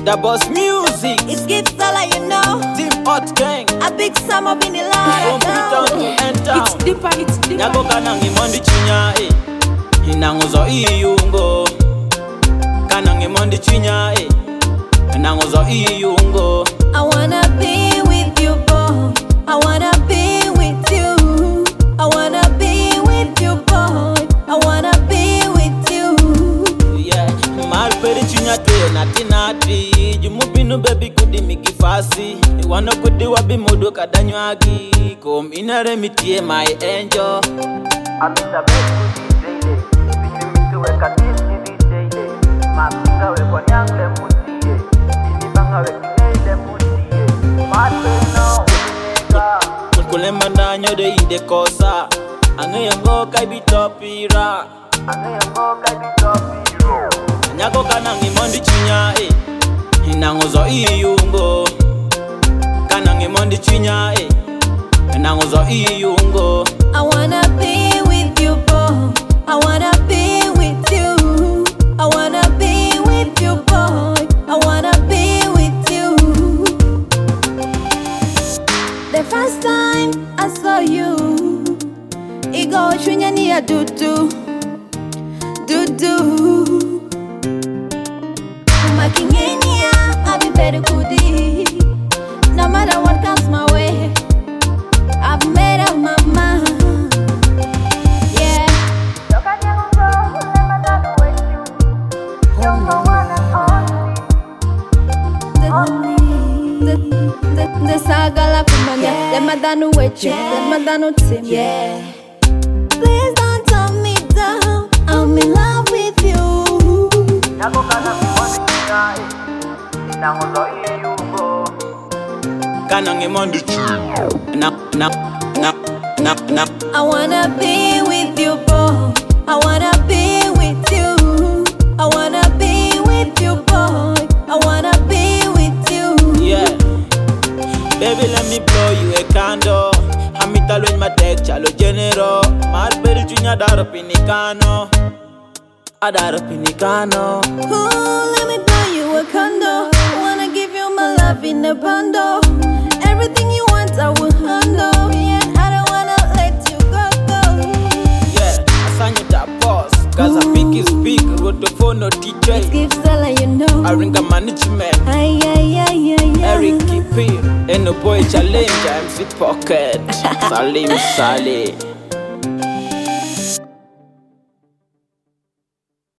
The boss music. It's Gift Sala, you know. Team Hot Gang. A big sum up in the From line. Freetown to N-Town. It's deeper. Nyago kanangi mondi chinya Inangozo iyungo. Kanangi mondi chinya Inangozo iyungo. I wanna be with you, boy. I wanna be with you. I wanna be with you, boy. I wanna be with you. Yeah, mal peri chinya te nati. Jumupinu baby kudi mikifasi. Iwana kudi wabi modo kadanywagi. Kom inare mitie my angel. Amita beku DJ Vijimitu weka tisi DJ Mapinga wekwa nyangle mutie Inibanga wekingeile mutie Mateno unyega Kulema nanyo de ide kosa. Angeyongo kaibitopira. Angeyongo kabitopiro Nyago kanangi mondi chinya Inangozo iyungo. Kanangi mondi chinya Inangozo iyungo. I wanna be with you, boy. I wanna be with you. I wanna be with you, boy. I wanna be with you. The first time I saw you, Igo Shunyani ya dudu. Makingenia, I be better kudi. No matter what comes my way, I've made up my mind. Yeah. Yoka nyango Never done with you You're the one and only The saga la kumanya. Them a done with you. Them a done with him. Yeah. Please don't turn me down. I'm in love with you. Nyago kanangi mondi chinya Inangozo iyungo Kanangi mondi chinya. I wanna be with you, boy. I wanna be with you. I wanna be with you, boy. I wanna be with you. Yeah. Baby, let me blow you a candle. Hamita lo my deck, chalo genero. Marperi chinya daro pinicano. Adaro pinicano. Ooh, let me buy you a condo. Wanna give you my love in a bundle. Everything you want, I will handle. Yeah, I don't wanna let you go. Yeah, asanyo da boss. Cause I pick is big, road to phone no DJ. Give Sala, you know. Aringa management. Ay. Eric Kipir. And no boy challenge, MC Pocket. Salim Saleh.